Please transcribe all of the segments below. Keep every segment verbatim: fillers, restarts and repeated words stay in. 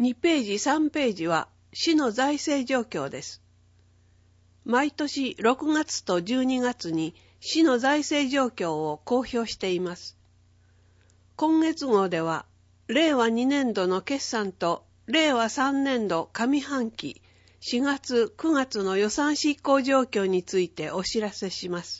にページさんページは市の財政状況です。毎年ろくがつとじゅうにがつに市の財政状況を公表しています。今月号では、れいわにねんどの決算とれいわさんねんど上半期しがつくがつの予算執行状況についてお知らせします。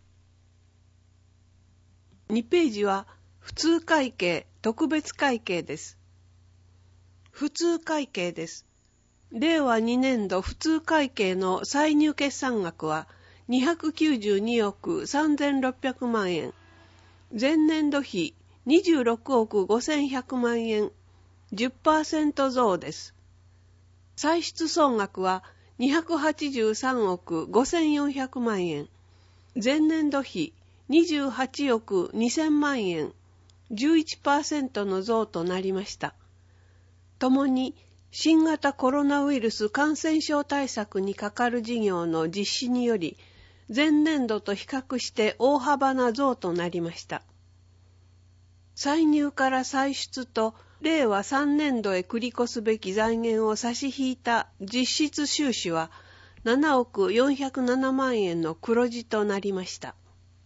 にページは普通会計、特別会計です。普通会計です。れいわにねんど普通会計の歳入決算額はにひゃくきゅうじゅうにおくさんぜんろっぴゃくまんえん、前年度比にじゅうろくおくごせんひゃくまんえん、じゅっパーセント 増です。歳出総額はにひゃくはちじゅうさんおくごせんよんひゃくまんえん、前年度比にじゅうはちおくにせんまんえん、じゅういちパーセント の増となりました。ともに新型コロナウイルス感染症対策にかかる事業の実施により、前年度と比較して大幅な増となりました。歳入から歳出とれいわさんねんどへ繰り越すべき財源を差し引いた実質収支はななおくよんひゃくななまんえんの黒字となりました。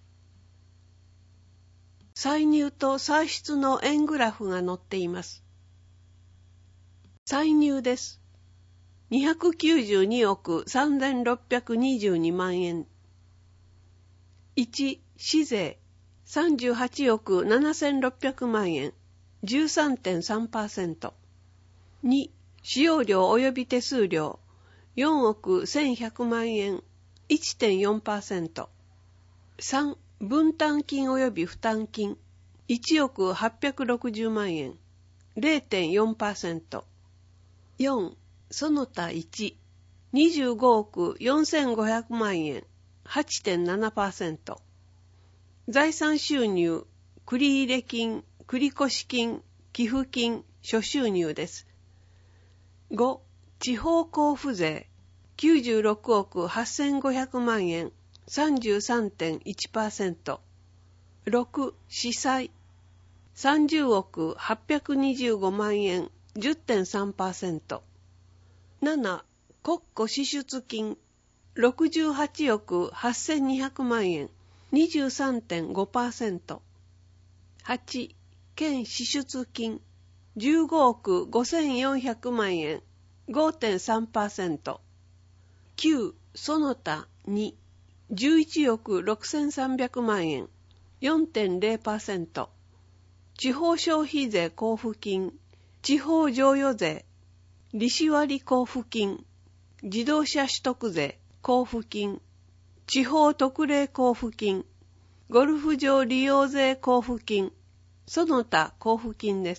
歳入と歳出の円グラフが載っています。歳入です。にひゃくきゅうじゅうにおくさんぜんろっぴゃくにじゅうにまんえん。いち、市税さんじゅうはちおくななせんろっぴゃくまんえん、じゅうさんてんさんパーセント。に、使用料及び手数料よんおくせんひゃくまんえん、いってんよんパーセント。さん、分担金及び負担金いちおくはっぴゃくろくじゅうまんえん、れいてんよんパーセント。よん、その他いち、にじゅうごおくよんせんごひゃくまんえん、はちてんななパーセント。財産収入、繰入金、繰越金、寄付金、諸収入です。ご、地方交付税、きゅうじゅうろくおくはっせんごひゃくまんえん、さんじゅうさんてんいちパーセント。ろく、市債、さんじゅうおくはっぴゃくにじゅうごまんえん、じゅってんさんパーセント。なな、国庫支出金、ろくじゅうはちおくはっせんにひゃくまんえん、にじゅうさんてんごパーセント。はち、県支出金、じゅうごおくごせんよんひゃくまんえん、ごてんさんパーセント。きゅう、その他に、じゅういちおくろくせんさんびゃくまんえん、よんてんれいパーセント。地方消費税交付金、地方譲与税、利子割交付金、自動車取得税交付金、地方特例交付金、ゴルフ場利用税交付金、その他交付金です。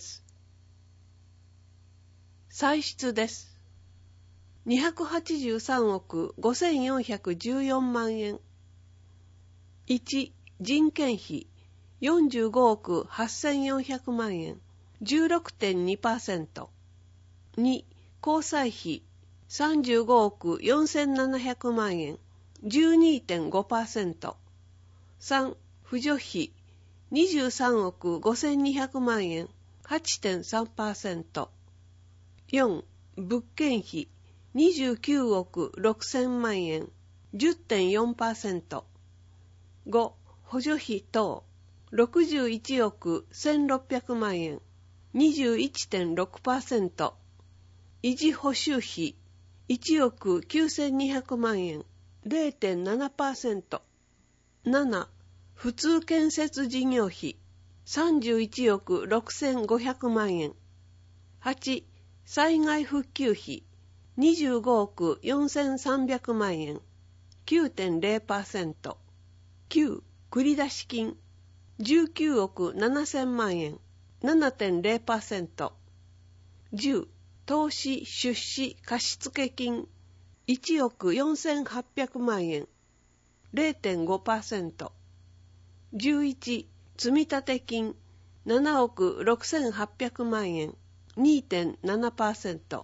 歳出です。にひゃくはちじゅうさんおくごせんよんひゃくじゅうよんまんえん。いち、人件費よんじゅうごおくはっせんよんひゃくまんえん、じゅうろくてんにパーセント。に、交際費さんじゅうごおくよんせんななひゃくまんえん、じゅうにてんごパーセント。さん、扶助費にじゅうさんおくごせんにひゃくまんえん、はちてんさんパーセント。よん、物件費にじゅうきゅうおくろくせんまんえん、じゅってんよんパーセント。ご、補助費等ろくじゅういちおくせんろっぴゃくまんえん、にじゅういってんろくパーセント。維持補修費いちおくきゅうせんにひゃくまんえん、れいてんななパーセント。なな、普通建設事業費さんじゅういちおくろくせんごひゃくまんえん。はち、災害復旧費にじゅうごおくよんせんさんびゃくまんえん、きゅうてんれいパーセント。きゅう、繰出金じゅうきゅうおくななせんまんえん、ななてんれいパーセント。じゅう、投資出資貸付金いちおくよんせんはっぴゃくまんえん、れいてんごパーセント。じゅういち、積立金ななおくろくせんはっぴゃくまんえん、にてんななパーセント。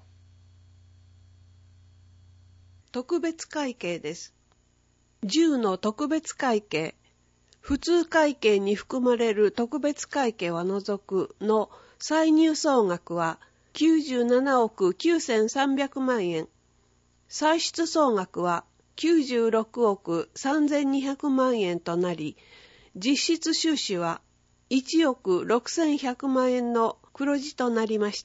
特別会計です。じゅうの特別会計、普通会計に含まれる特別会計は除くの歳入総額はきゅうじゅうななおくきゅうせんさんびゃくまんえん。歳出総額はきゅうじゅうろくおくさんぜんにひゃくまんえんとなり、実質収支はいちおくろくせんひゃくまんえんの黒字となりました。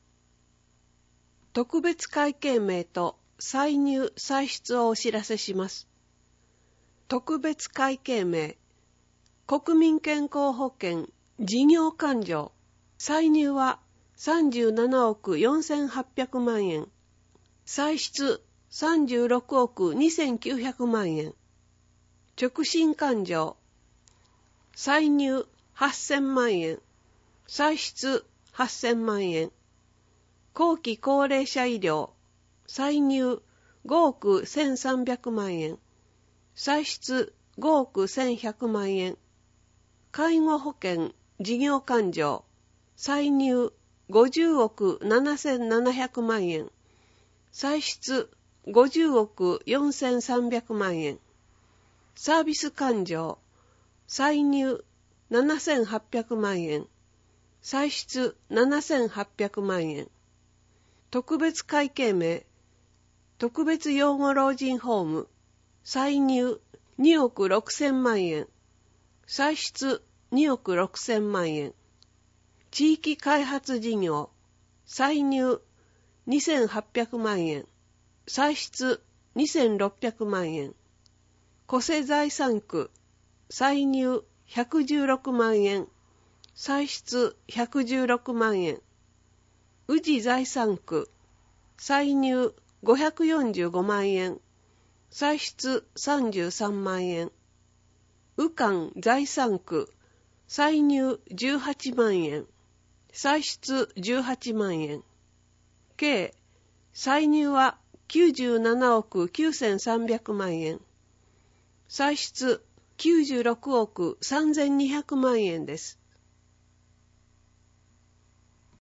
特別会計名と歳入歳出をお知らせします。特別会計名、国民健康保険事業勘定、歳入はさんじゅうななおくよんせんはっぴゃくまんえん、歳出さんじゅうろくおくにせんきゅうひゃくまんえん、直進勘定、歳入はっせんまんえん、歳出はっせんまんえん、後期高齢者医療、歳入ごおくせんさんびゃくまんえん、歳出ごおくせんひゃくまんえん、介護保険事業勘定、歳入ごじゅうおくななせんななひゃくまんえん、歳出ごじゅうおくよんせんさんびゃくまんえん、サービス勘定、歳入ななせんはっぴゃくまんえん、歳出ななせんはっぴゃくまんえん、特別会計名、特別養護老人ホーム、歳入におくろくせんまんえん、歳出におくろくせんまんえん、地域開発事業、歳入にせんはっぴゃくまんえん、歳出にせんろっぴゃくまんえん、戸瀬財産区、歳入ひゃくじゅうろくまんえん、歳出ひゃくじゅうろくまんえん、宇治財産区、歳入ごひゃくよんじゅうごまんえん、歳出さんじゅうさんまんえん、宇関財産区、歳入じゅうはちまんえん、歳出じゅうはちまんえん、計、歳入はきゅうじゅうななおくきゅうせんさんびゃくまんえん、歳出きゅうじゅうろくおくさんぜんにひゃくまんえんです。